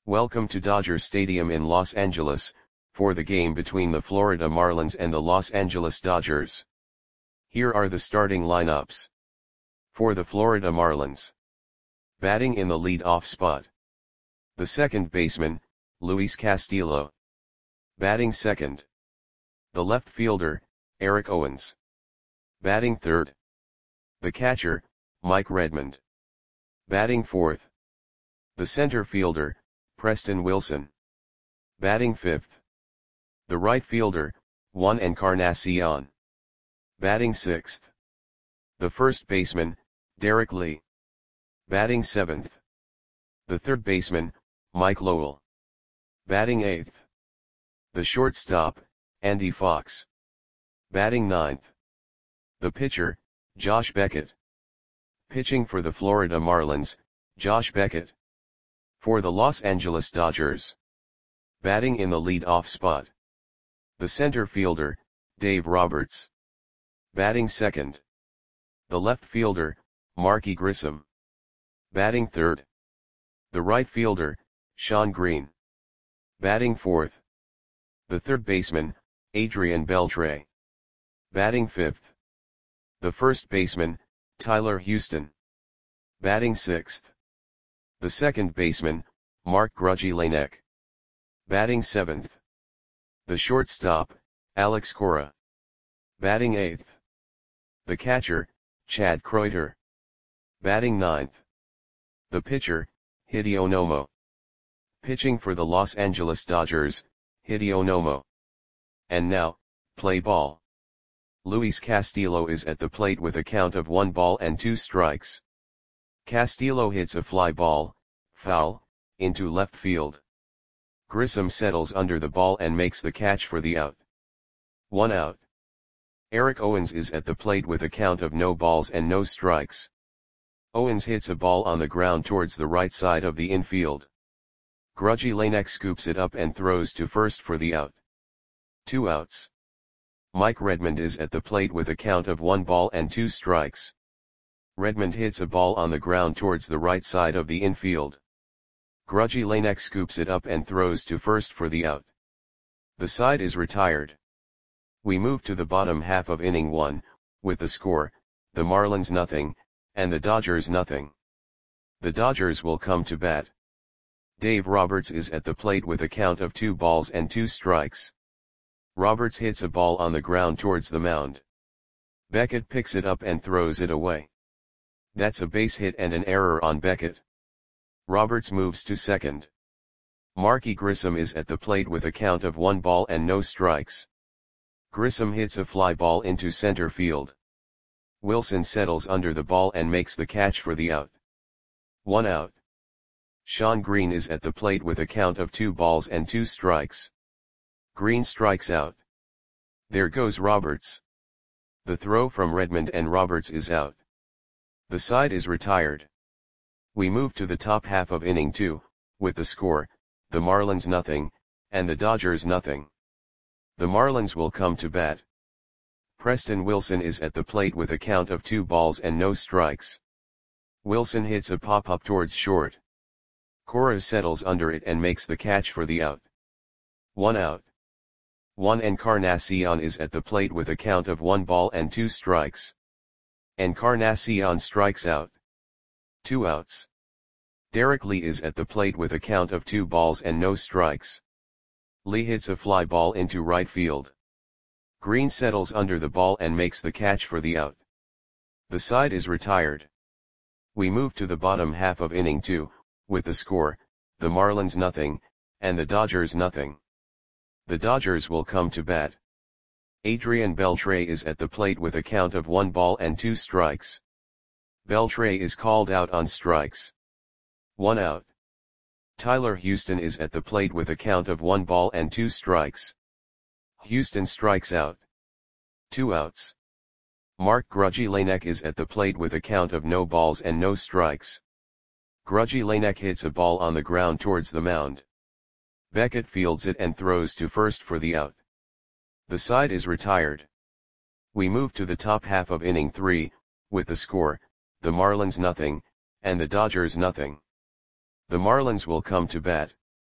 Welcome to Dodger Stadium in Los Angeles, for the game between the Florida Marlins and the Los Angeles Dodgers. Here are the starting lineups. For the Florida Marlins. Batting in the lead-off spot. The second baseman, Luis Castillo. Batting second. The left fielder, Eric Owens. Batting third. The catcher, Mike Redmond. Batting fourth. The center fielder, Preston Wilson. Batting fifth. The right fielder, Juan Encarnacion. Batting sixth. The first baseman, Derek Lee. Batting seventh. The third baseman, Mike Lowell. Batting eighth. The shortstop, Andy Fox. Batting ninth. The pitcher, Josh Beckett. Pitching for the Florida Marlins, Josh Beckett. For the Los Angeles Dodgers. Batting in the lead-off spot. The center fielder, Dave Roberts. Batting second. The left fielder, Marky Grissom. Batting third. The right fielder, Shawn Green. Batting fourth. The third baseman, Adrian Beltre. Batting fifth. The first baseman, Tyler Houston. Batting sixth. The second baseman, Mark Grudzielanek. Batting seventh. The shortstop, Alex Cora. Batting eighth. The catcher, Chad Kreuter. Batting ninth. The pitcher, Hideo Nomo. Pitching for the Los Angeles Dodgers, Hideo Nomo. And now, play ball. Luis Castillo is at the plate with a count of 1 ball and 2 strikes. Castillo hits a fly ball, foul, into left field. Grissom settles under the ball and makes the catch for the out. 1 out. Eric Owens is at the plate with a count of no balls and no strikes. Owens hits a ball on the ground towards the right side of the infield. Grudzielanek scoops it up and throws to first for the out. 2 outs. Mike Redmond is at the plate with a count of 1 ball and 2 strikes. Redmond hits a ball on the ground towards the right side of the infield. Grudzielanek scoops it up and throws to first for the out. The side is retired. We move to the bottom half of inning 1, with the score, the Marlins nothing, and the Dodgers nothing. The Dodgers will come to bat. Dave Roberts is at the plate with a count of 2 balls and 2 strikes. Roberts hits a ball on the ground towards the mound. Beckett picks it up and throws it away. That's a base hit and an error on Beckett. Roberts moves to second. Marky Grissom is at the plate with a count of 1 ball and no strikes. Grissom hits a fly ball into center field. Wilson settles under the ball and makes the catch for the out. 1 out. Shawn Green is at the plate with a count of 2 balls and 2 strikes. Green strikes out. There goes Roberts. The throw from Redmond and Roberts is out. The side is retired. We move to the top half of inning 2, with the score, the Marlins nothing, and the Dodgers nothing. The Marlins will come to bat. Preston Wilson is at the plate with a count of 2 balls and no strikes. Wilson hits a pop-up towards short. Cora settles under it and makes the catch for the out. 1 out. Juan Encarnacion is at the plate with a count of 1 ball and 2 strikes. Encarnacion strikes out. 2 outs. Derek Lee is at the plate with a count of 2 balls and no strikes. Lee hits a fly ball into right field. Green settles under the ball and makes the catch for the out. The side is retired. We move to the bottom half of inning 2, with the score, the Marlins nothing, and the Dodgers nothing. The Dodgers will come to bat. Adrian Beltre is at the plate with a count of 1 ball and 2 strikes. Beltre is called out on strikes. 1 out. Tyler Houston is at the plate with a count of 1 ball and 2 strikes. Houston strikes out. 2 outs. Mark Grudzielanek is at the plate with a count of no balls and no strikes. Grudzielanek hits a ball on the ground towards the mound. Beckett fields it and throws to first for the out. The side is retired. We move to the top half of inning 3, with the score, the Marlins nothing, and the Dodgers nothing. The Marlins will come to bat.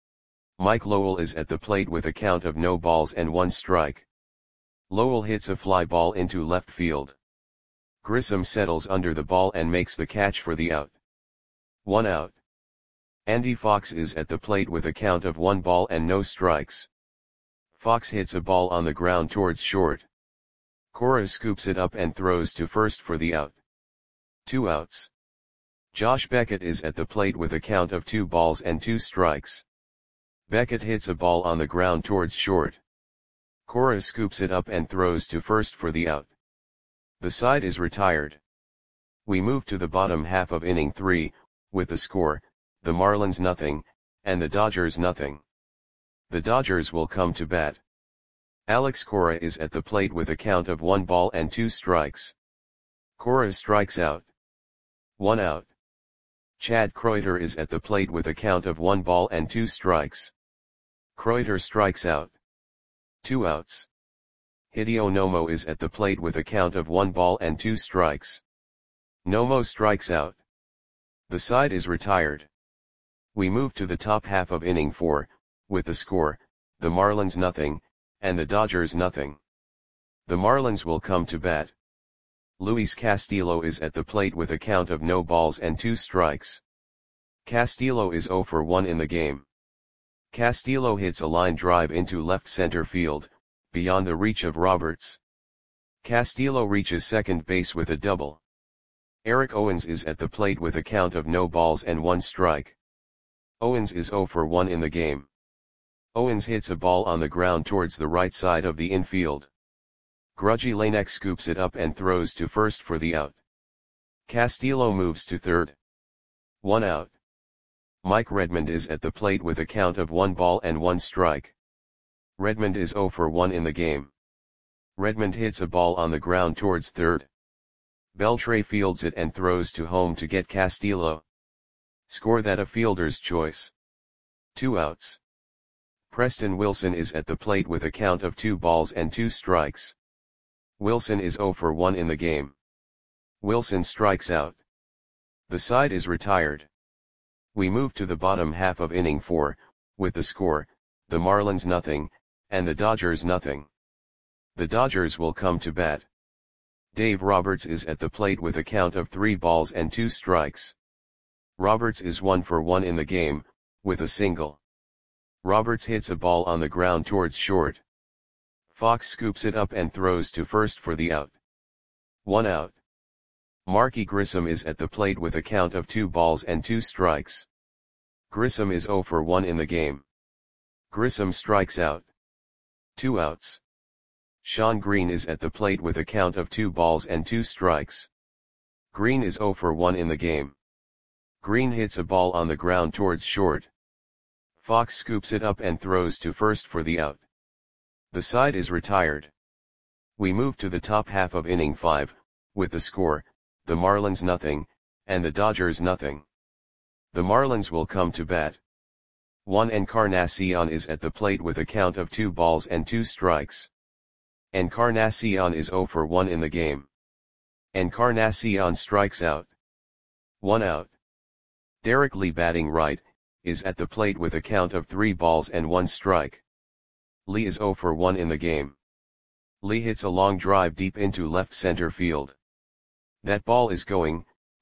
Mike Lowell is at the plate with a count of no balls and one strike. Lowell hits a fly ball into left field. Grissom settles under the ball and makes the catch for the out. 1 out. Andy Fox is at the plate with a count of 1 ball and no strikes. Fox hits a ball on the ground towards short. Cora scoops it up and throws to first for the out. 2 outs. Josh Beckett is at the plate with a count of 2 balls and 2 strikes. Beckett hits a ball on the ground towards short. Cora scoops it up and throws to first for the out. The side is retired. We move to the bottom half of inning 3, with the score, the Marlins nothing, and the Dodgers nothing. The Dodgers will come to bat. Alex Cora is at the plate with a count of 1 ball and 2 strikes. Cora strikes out. 1 out. Chad Kreuter is at the plate with a count of 1 ball and 2 strikes. Kreuter strikes out. 2 outs. Hideo Nomo is at the plate with a count of 1 ball and 2 strikes. Nomo strikes out. The side is retired. We move to the top half of inning 4, with the score, the Marlins nothing, and the Dodgers nothing. The Marlins will come to bat. Luis Castillo is at the plate with a count of no balls and 2 strikes. Castillo is 0 for 1 in the game. Castillo hits a line drive into left center field, beyond the reach of Roberts. Castillo reaches second base with a double. Eric Owens is at the plate with a count of no balls and 1 strike. Owens is 0 for 1 in the game. Owens hits a ball on the ground towards the right side of the infield. Grudgy Lanek scoops it up and throws to first for the out. Castillo moves to third. 1 out. Mike Redmond is at the plate with a count of 1 ball and 1 strike. Redmond is 0 for 1 in the game. Redmond hits a ball on the ground towards third. Beltre fields it and throws to home to get Castillo. Score that a fielder's choice. 2 outs. Preston Wilson is at the plate with a count of 2 balls and 2 strikes. Wilson is 0 for 1 in the game. Wilson strikes out. The side is retired. We move to the bottom half of inning 4, with the score, the Marlins nothing, and the Dodgers nothing. The Dodgers will come to bat. Dave Roberts is at the plate with a count of 3 balls and 2 strikes. Roberts is 1 for 1 in the game, with a single. Roberts hits a ball on the ground towards short. Fox scoops it up and throws to first for the out. 1 out. Marky Grissom is at the plate with a count of 2 balls and 2 strikes. Grissom is 0 for 1 in the game. Grissom strikes out. 2 outs. Sean Green is at the plate with a count of 2 balls and 2 strikes. Green is 0 for 1 in the game. Green hits a ball on the ground towards short. Fox scoops it up and throws to first for the out. The side is retired. We move to the top half of inning 5, with the score, the Marlins nothing, and the Dodgers nothing. The Marlins will come to bat. Juan Encarnacion is at the plate with a count of 2 balls and 2 strikes. Encarnacion is 0 for 1 in the game. Encarnacion strikes out. 1 out. Derek Lee, batting right, is at the plate with a count of 3 balls and 1 strike. Lee is 0 for 1 in the game. Lee hits a long drive deep into left center field. That ball is gone.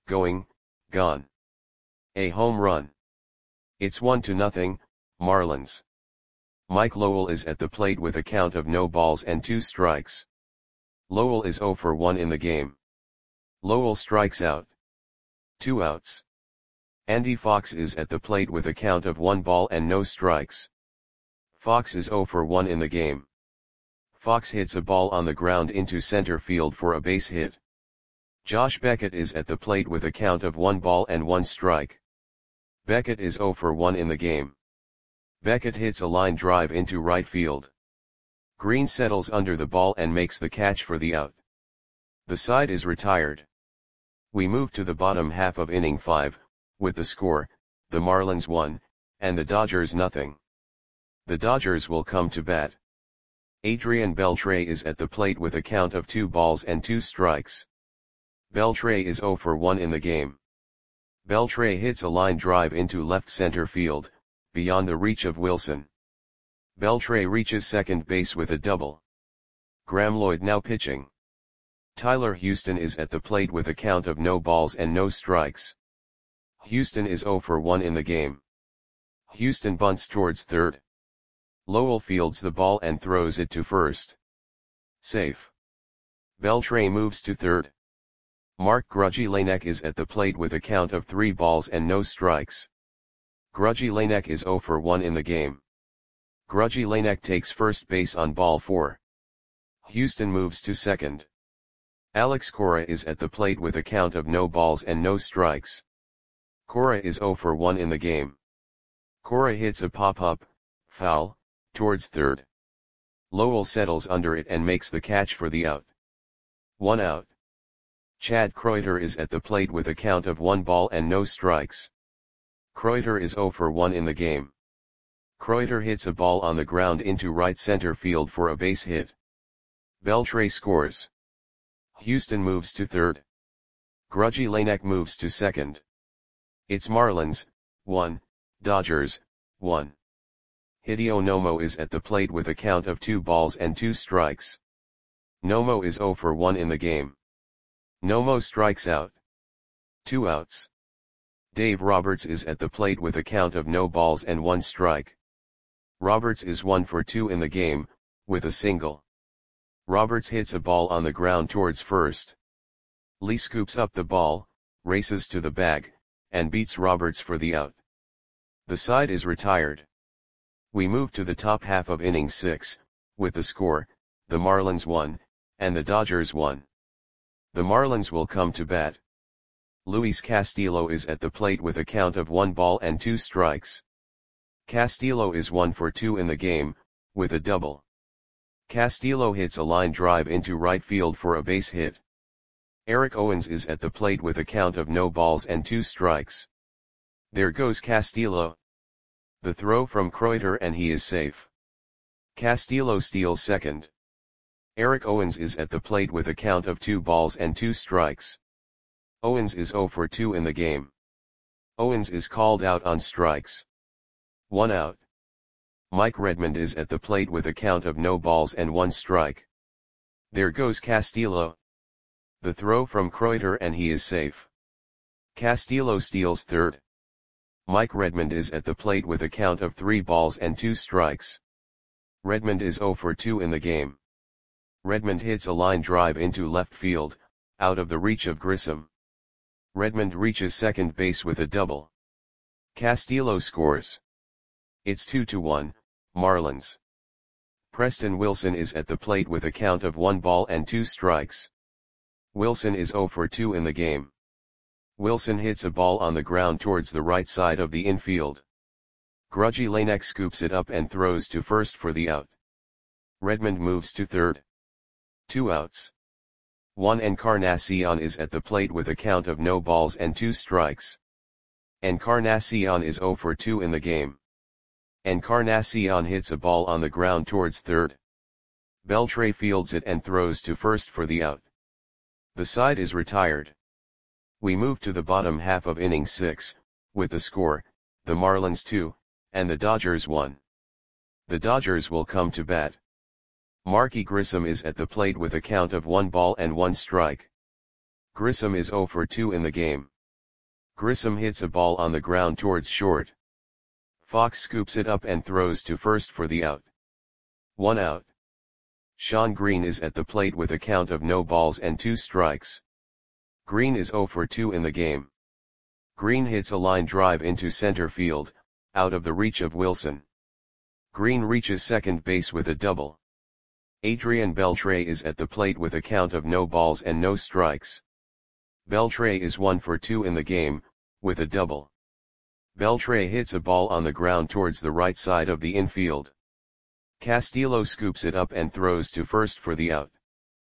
A home run. It's 1-0, Marlins. Mike Lowell is at the plate with a count of no balls and 2 strikes. Lowell is 0 for 1 in the game. Lowell strikes out. 2 outs. Andy Fox is at the plate with a count of 1 ball and no strikes. Fox is 0 for 1 in the game. Fox hits a ball on the ground into center field for a base hit. Josh Beckett is at the plate with a count of 1 ball and 1 strike. Beckett is 0 for 1 in the game. Beckett hits a line drive into right field. Green settles under the ball and makes the catch for the out. The side is retired. We move to the bottom half of inning 5, with the score, the Marlins 1, and the Dodgers nothing. The Dodgers will come to bat. Adrian Beltre is at the plate with a count of 2 balls and 2 strikes. Beltre is 0 for 1 in the game. Beltre hits a line drive into left center field, beyond the reach of Wilson. Beltre reaches second base with a double. Graeme Lloyd now pitching. Tyler Houston is at the plate with a count of no balls and no strikes. Houston is 0 for 1 in the game. Houston bunts towards third. Lowell fields the ball and throws it to first. Safe. Beltre moves to third. Mark Grudzielanek is at the plate with a count of 3 balls and no strikes. Grudzielanek is 0 for 1 in the game. Grudzielanek takes first base on ball 4. Houston moves to second. Alex Cora is at the plate with a count of no balls and no strikes. Cora is 0 for 1 in the game. Cora hits a pop-up, foul, towards third. Lowell settles under it and makes the catch for the out. 1 out. Chad Kreuter is at the plate with a count of 1 ball and no strikes. Kreuter is 0 for 1 in the game. Kreuter hits a ball on the ground into right center field for a base hit. Beltre scores. Houston moves to third. Grudzielanek moves to second. It's Marlins, 1, Dodgers, 1. Hideo Nomo is at the plate with a count of 2 balls and 2 strikes. Nomo is 0 for 1 in the game. Nomo strikes out. 2 outs. Dave Roberts is at the plate with a count of no balls and 1 strike. Roberts is 1 for 2 in the game, with a single. Roberts hits a ball on the ground towards first. Lee scoops up the ball, races to the bag, and beats Roberts for the out. The side is retired. We move to the top half of inning 6, with the score, the Marlins 1, and the Dodgers 1. The Marlins will come to bat. Luis Castillo is at the plate with a count of 1 ball and 2 strikes. Castillo is 1 for 2 in the game, with a double. Castillo hits a line drive into right field for a base hit. Eric Owens is at the plate with a count of no balls and 2 strikes. There goes Castillo. The throw from Kreuter and he is safe. Castillo steals second. Eric Owens is at the plate with a count of 2 balls and 2 strikes. Owens is 0 for 2 in the game. Owens is called out on strikes. 1 out. Mike Redmond is at the plate with a count of no balls and 1 strike. There goes Castillo. The throw from Kreuter and he is safe. Castillo steals third. Mike Redmond is at the plate with a count of 3 balls and 2 strikes. Redmond is 0 for 2 in the game. Redmond hits a line drive into left field, out of the reach of Grissom. Redmond reaches second base with a double. Castillo scores. It's 2-1, Marlins. Preston Wilson is at the plate with a count of 1 ball and 2 strikes. Wilson is 0 for 2 in the game. Wilson hits a ball on the ground towards the right side of the infield. Grudzielanek scoops it up and throws to first for the out. Redmond moves to third. 2 outs. Juan Encarnacion is at the plate with a count of no balls and 2 strikes. Encarnacion is 0 for 2 in the game. Encarnacion hits a ball on the ground towards third. Beltre fields it and throws to first for the out. The side is retired. We move to the bottom half of inning 6, with the score, the Marlins 2, and the Dodgers 1. The Dodgers will come to bat. Marky Grissom is at the plate with a count of 1 ball and 1 strike. Grissom is 0 for 2 in the game. Grissom hits a ball on the ground towards short. Fox scoops it up and throws to first for the out. 1 out. Sean Green is at the plate with a count of no balls and 2 strikes. Green is 0 for 2 in the game. Green hits a line drive into center field, out of the reach of Wilson. Green reaches second base with a double. Adrian Beltre is at the plate with a count of no balls and no strikes. Beltre is 1 for 2 in the game, with a double. Beltre hits a ball on the ground towards the right side of the infield. Castillo scoops it up and throws to first for the out.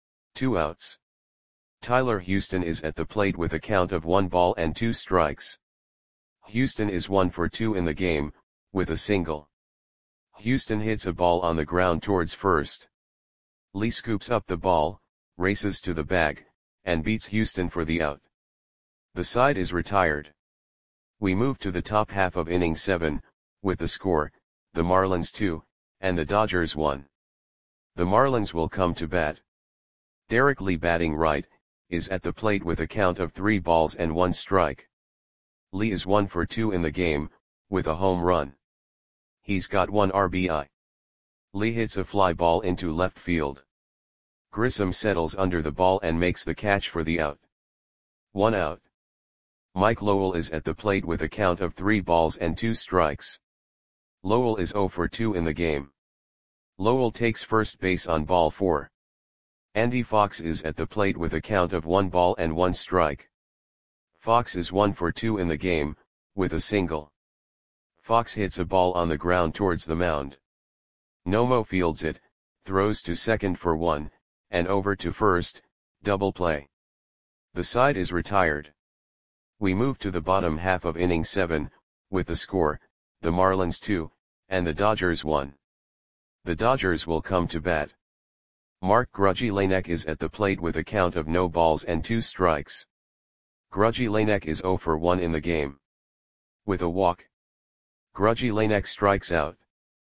2 outs. Tyler Houston is at the plate with a count of 1 ball and 2 strikes. Houston is 1 for 2 in the game, with a single. Houston hits a ball on the ground towards first. Lee scoops up the ball, races to the bag, and beats Houston for the out. The side is retired. We move to the top half of inning 7, with the score, the Marlins 2, and the Dodgers 1. The Marlins will come to bat. Derek Lee, batting right, is at the plate with a count of 3 balls and 1 strike. Lee is 1 for 2 in the game, with a home run. He's got 1 RBI. Lee hits a fly ball into left field. Grissom settles under the ball and makes the catch for the out. 1 out. Mike Lowell is at the plate with a count of 3 balls and 2 strikes. Lowell is 0 for 2 in the game. Lowell takes first base on ball 4. Andy Fox is at the plate with a count of 1 ball and 1 strike. Fox is 1 for 2 in the game, with a single. Fox hits a ball on the ground towards the mound. Nomo fields it, throws to second for 1, and over to first, double play. The side is retired. We move to the bottom half of inning 7, with the score, the Marlins 2, and the Dodgers 1. The Dodgers will come to bat. Mark Grudzielanek is at the plate with a count of no balls and 2 strikes. Grudzielanek is 0 for 1 in the game. With a walk. Grudzielanek strikes out.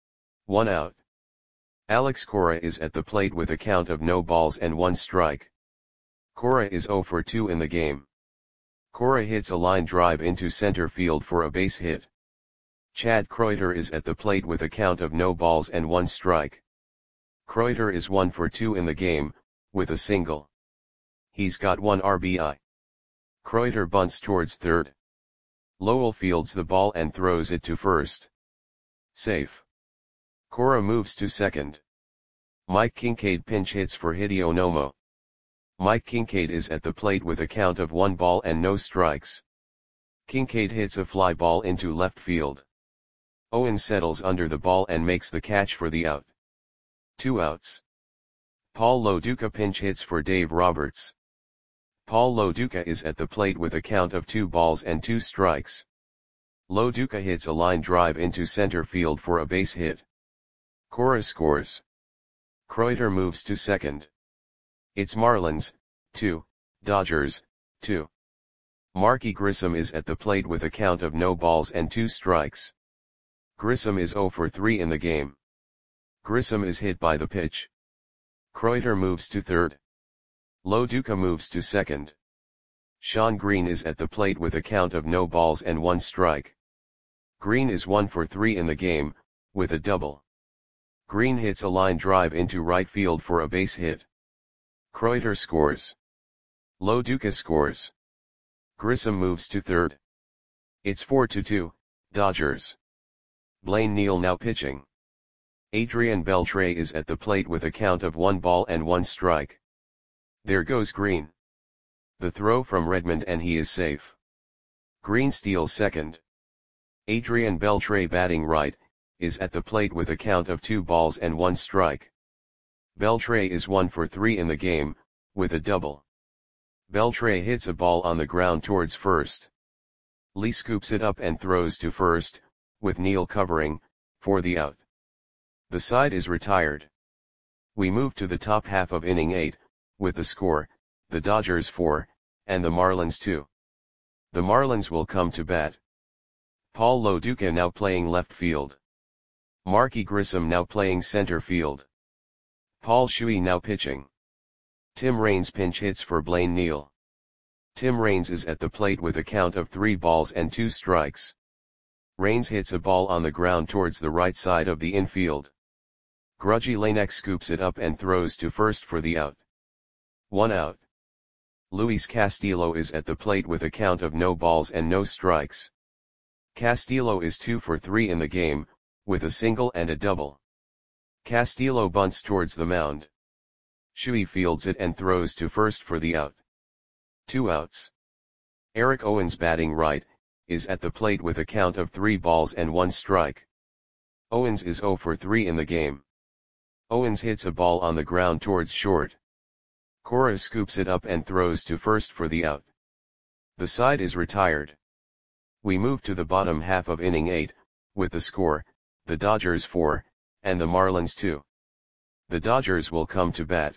1 out. Alex Cora is at the plate with a count of no balls and 1 strike. Cora is 0 for 2 in the game. Cora hits a line drive into center field for a base hit. Chad Kreuter is at the plate with a count of no balls and 1 strike. Kreuter is 1 for 2 in the game, with a single. He's got 1 RBI. Kreuter bunts towards third. Lowell fields the ball and throws it to first. Safe. Cora moves to second. Mike Kincaid pinch hits for Hideo Nomo. Mike Kincaid is at the plate with a count of 1 ball and no strikes. Kincaid hits a fly ball into left field. Owens settles under the ball and makes the catch for the out. 2 outs. Paul Lo Duca pinch hits for Dave Roberts. Paul Lo Duca is at the plate with a count of 2 balls and 2 strikes. Lo Duca hits a line drive into center field for a base hit. Cora scores. Kreuter moves to second. It's Marlins, 2, Dodgers, 2. Marky Grissom is at the plate with a count of no balls and 2 strikes. Grissom is 0 for 3 in the game. Grissom is hit by the pitch. Kreuter moves to third. Lo Duca moves to second. Sean Green is at the plate with a count of no balls and 1 strike. Green is 1 for 3 in the game, with a double. Green hits a line drive into right field for a base hit. Kreuter scores. Lo Duca scores. Grissom moves to third. It's 4-2, Dodgers. Blaine Neal now pitching. Adrian Beltre is at the plate with a count of 1 ball and 1 strike. There goes Green. The throw from Redmond and he is safe. Green steals second. Adrian Beltre, batting right, is at the plate with a count of 2 balls and 1 strike. Beltre is 1 for 3 in the game, with a double. Beltre hits a ball on the ground towards first. Lee scoops it up and throws to first, with Neal covering, for the out. The side is retired. We move to the top half of inning 8, with the score, the Dodgers 4, and the Marlins 2. The Marlins will come to bat. Paul Lo Duca now playing left field. Marky Grissom now playing center field. Paul Shuey now pitching. Tim Raines pinch hits for Blaine Neal. Tim Raines is at the plate with a count of 3 balls and 2 strikes. Raines hits a ball on the ground towards the right side of the infield. Grudzielanek scoops it up and throws to first for the out. 1 out. Luis Castillo is at the plate with a count of no balls and no strikes. Castillo is 2 for 3 in the game, with a single and a double. Castillo bunts towards the mound. Shuey fields it and throws to first for the out. 2 outs. Eric Owens, batting right, is at the plate with a count of 3 balls and 1 strike. Owens is 0 for 3 in the game. Owens hits a ball on the ground towards short. Cora scoops it up and throws to first for the out. The side is retired. We move to the bottom half of inning 8, with the score, the Dodgers 4, and the Marlins 2. The Dodgers will come to bat.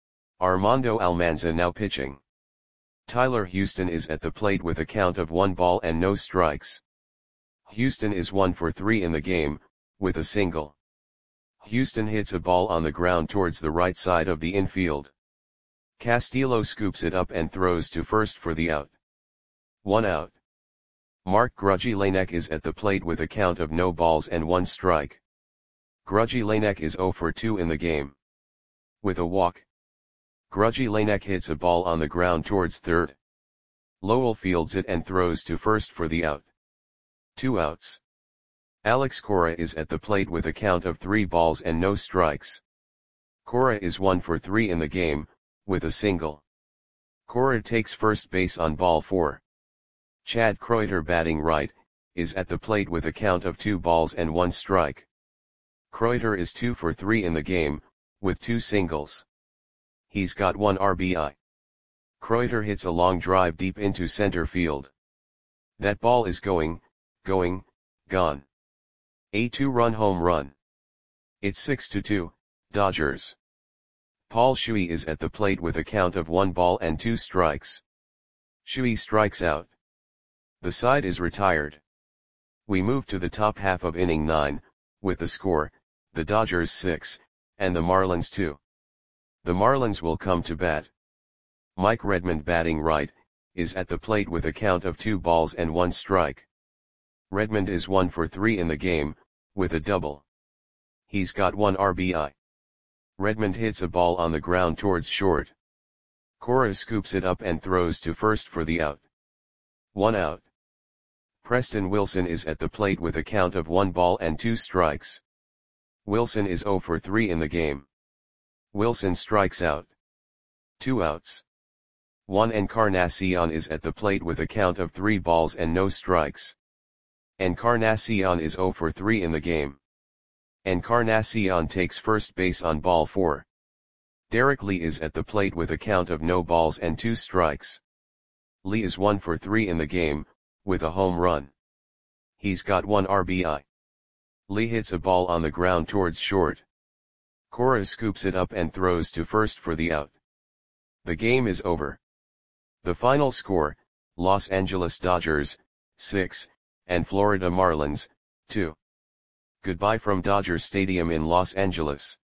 Armando Almanza now pitching. Tyler Houston is at the plate with a count of 1 ball and no strikes. Houston is 1 for 3 in the game, with a single. Houston hits a ball on the ground towards the right side of the infield. Castillo scoops it up and throws to first for the out. 1 out. Mark Grujillanek is at the plate with a count of no balls and 1 strike. Grujillanek is 0 for 2 in the game. With a walk. Grujillanek hits a ball on the ground towards third. Lowell fields it and throws to first for the out. 2 outs. Alex Cora is at the plate with a count of 3 balls and no strikes. Cora is 1 for 3 in the game, with a single. Cora takes first base on ball 4. Chad Kreuter, batting right, is at the plate with a count of 2 balls and 1 strike. Kreuter is 2 for 3 in the game, with 2 singles. He's got 1 RBI. Kreuter hits a long drive deep into center field. That ball is going, gone. A 2-run home run. It's 6-2, Dodgers. Paul Shuey is at the plate with a count of 1 ball and 2 strikes. Shuey strikes out. The side is retired. We move to the top half of inning 9, with the score, the Dodgers 6, and the Marlins 2. The Marlins will come to bat. Mike Redmond, batting right, is at the plate with a count of 2 balls and 1 strike. Redmond is 1 for 3 in the game, with a double. He's got 1 RBI. Redmond hits a ball on the ground towards short. Cora scoops it up and throws to first for the out. 1 out. Preston Wilson is at the plate with a count of 1 ball and 2 strikes. Wilson is 0 for 3 in the game. Wilson strikes out. 2 outs. Juan Encarnacion is at the plate with a count of 3 balls and no strikes. Encarnacion is 0 for 3 in the game. Encarnacion takes first base on ball 4. Derek Lee is at the plate with a count of no balls and 2 strikes. Lee is 1 for 3 in the game, with a home run. He's got 1 RBI. Lee hits a ball on the ground towards short. Cora scoops it up and throws to first for the out. The game is over. The final score, Los Angeles Dodgers, 6, and Florida Marlins, 2. Goodbye from Dodger Stadium in Los Angeles.